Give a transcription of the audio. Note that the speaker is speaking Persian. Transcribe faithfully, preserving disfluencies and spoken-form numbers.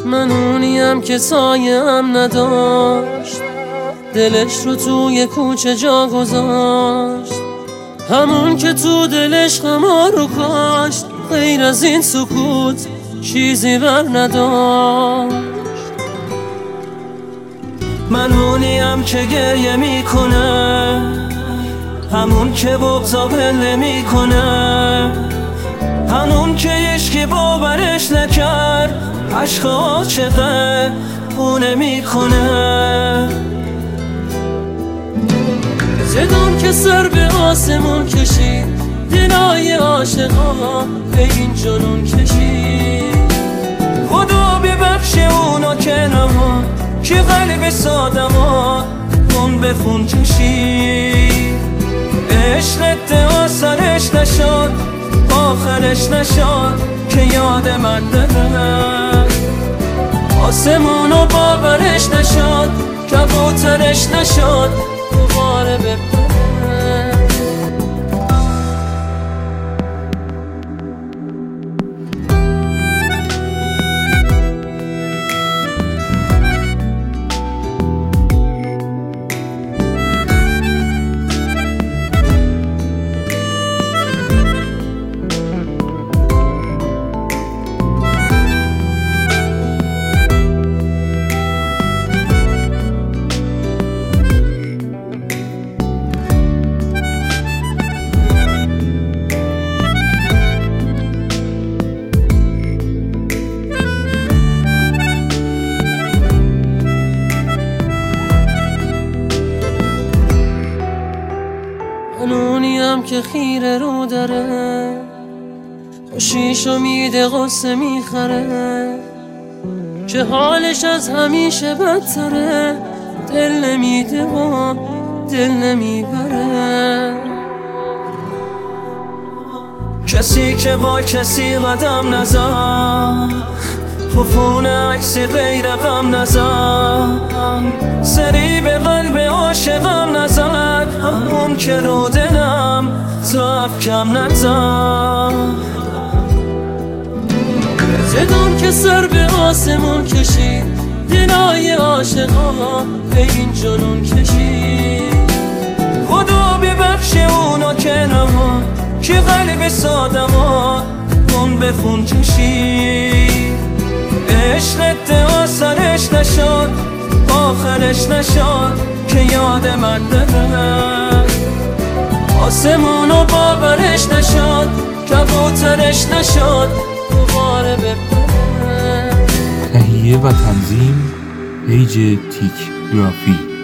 من اونیم که سایم نداشت، دلش رو توی کوچه جا گذاشت، همون که تو دلش غما رو کاشت، غیر از این سکوت چیزی بر نداشت. من اونیم که گریه میکنه، همون که بغضا پله میکنه، همون که عشقی باورش نکرد، عشق عاشقه خونه میکنه. صدام که سر به آسمون کشید، دلای عاشقا به این جنون کشید. خدا ببخش اونا که نما، که قلب سادما خون به خون کشید. عشقت آسرش نشد، آخرش نشد که یاد من داره. آسمونو باورش نشد، کبوترش نشد دوباره بپره. من اونیم که خیره رو داره، خوشیشو میده غصه میخره، که حالش از همیشه بدتره، دل نمیده و دل نمیبره. کسی که با کسی قدم نزد، ففون عکسی غیر غم نزد، سری به قلب عاشقم نزد، همون که رو دلم ضعف کم نزد. صدام که سر به آسمون کشید، دلای عاشقا به این جنون کشید. خدا ببخش اونا که نما، که قلب سادما خون به خون کشید. عشقت آسرش نشد، آخرش نشد که یاد من داره. آسمونو باورش نشد، کبوترش نشد دوباره بپره. تهیه و تنظیم پیج تیک گرافی.